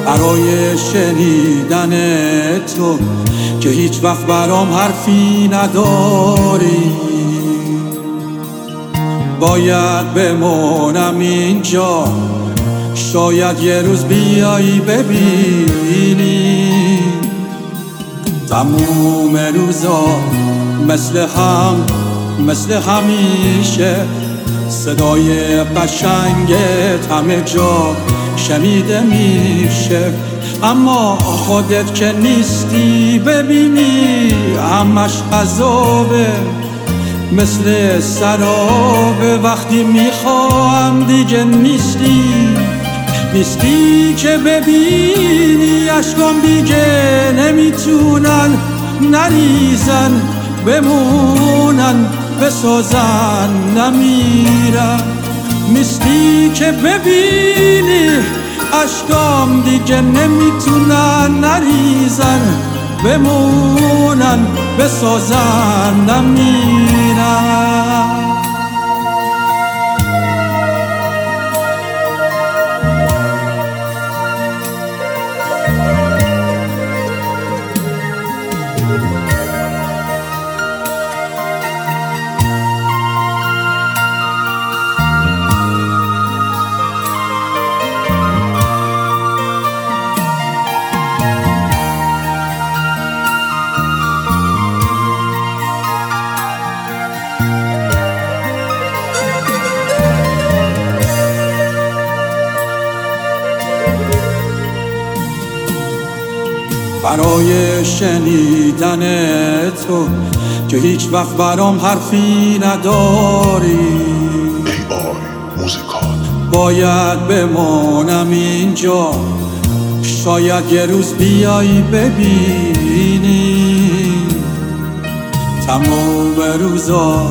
برای شنیدن تو که هیچ وقت برام حرفی نداری. باید بمونم اینجا، شاید یه روز بیایی ببینی. تموم روزا مثل همیشه صدای قشنگت همه جا شنیده میشه، اما خودت که نیستی ببینی همش عذابه، مثل سرابه. وقتی میخوام دیگه نیستی که ببینی اشکام دیگه نمیتونن نریزن، بمونن بسازن نمیرن. نیستی که ببینی اشکام دیگه نمیتونن نریزن، بمونن بسازن نمیرن. برای شنیدن تو که هیچ وقت برام حرفی نداری. باید بمونم اینجا، شاید یه روز بیایی ببینی. تمام روزا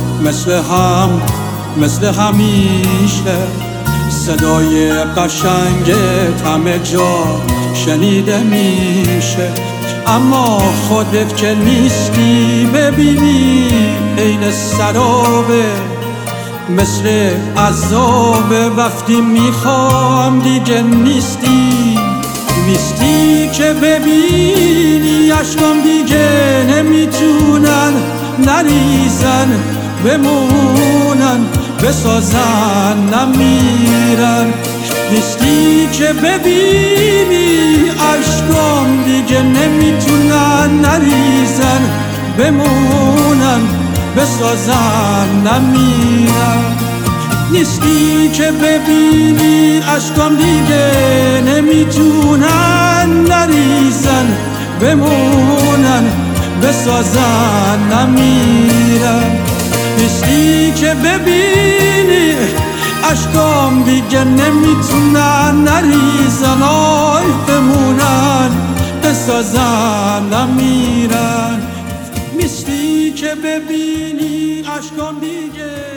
مثل همیشه صدای قشنگت همه جا شنیده میشه، اما خودت که نیستی ببینی عین سرابه، مثل عذابه. وقتی میخوام دیگه نیستی که ببینی اشکام دیگه نمیتونن نریزن، بمونن بسازن نمیرن. نیستی که ببینی اشکام دیگه نمیتونن نریزن، بمونن بسازن نمیرن. نیستی که ببینی اشکام دیگه نمیتونن نریزن، بمونن بسازن نمیرن. نیستی که ببینی اشکام دیگه نمیتونن نریزن، آی بمونن بسازن نمیرن. نیستی که ببینی اشکام دیگه